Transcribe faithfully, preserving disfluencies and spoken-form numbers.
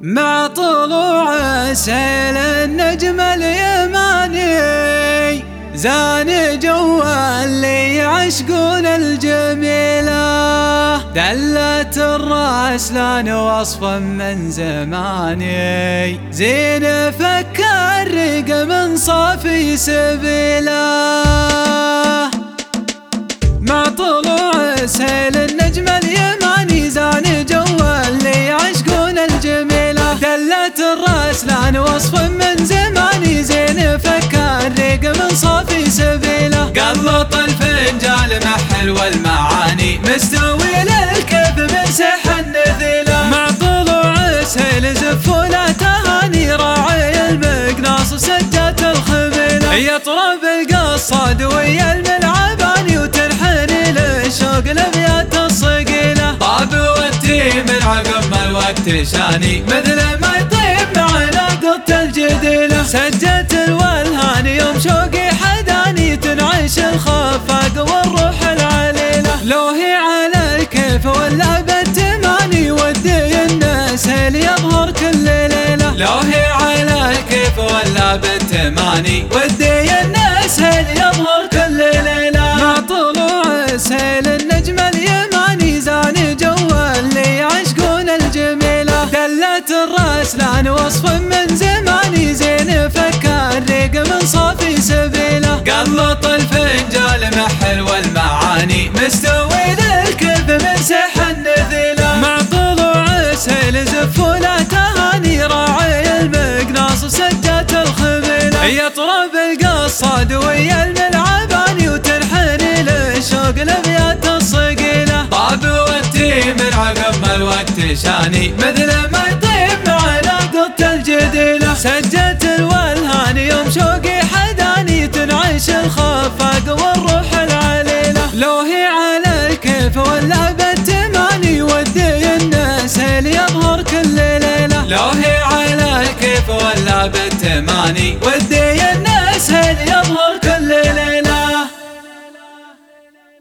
مع طلوع سيل النجم اليماني زان جو اللي يعشقون الجميلة، دلت الراسلان وصفا من زماني زين فكر رق من صافي سبيله. مع طلوع سيل النجم اليماني زان جو اللي يعشقون الجميلة، دلت الراسلان وصفا من زماني زين فكر رق من صافي سبيله. قلط الفنجال مع حلو المعاني مستوي للكيف من سح النذيله. مع طلوع سيل زفوله تهاني راعي المقناص وسجات الخبيله، يطرب القصاد ويا الملعباني وتنحني للشوق الابيات الصقيله. طاب والتيم العقب ما الوقت شاني مثل ما يطيب مع نقطة الجديله. سجت الولهان يوم شوقي حداني تنعش الخفاق والروح العليله. لو هي على الكيف ولا بالتماني ودي الناس اللي يظهر كل ليله. لو هي على الكيف ولا بالتماني ودي الناس اللي يظهر كل ليله. مع طلوع سيل النجم اليماني زان جو اللي يعشقون الجميله، دلت الراسلان وصفا من زماني زين فكر رق من صافي سبيله. قلط الفنجال مع حلو المعاني مستوي للكيف من سح النذيله. مع طلوع سيل زفوله تهاني راعي المقناص وسجات الخبيله، يطرب القصاد ويا الملعباني وتنحني للشوق الابيات الصقيله. طاب والتيم العقب ما الوقت شاني مثل ما يطيب مع نقطة الجديله. سجت الولهان يوم شوقي حداني تنعش الخفاق والروح العليله. لو هي على الكيف ولا بالتماني ودي الناس اللي يظهر كل ليله. لو هي على الكيف ولا بالتماني ودي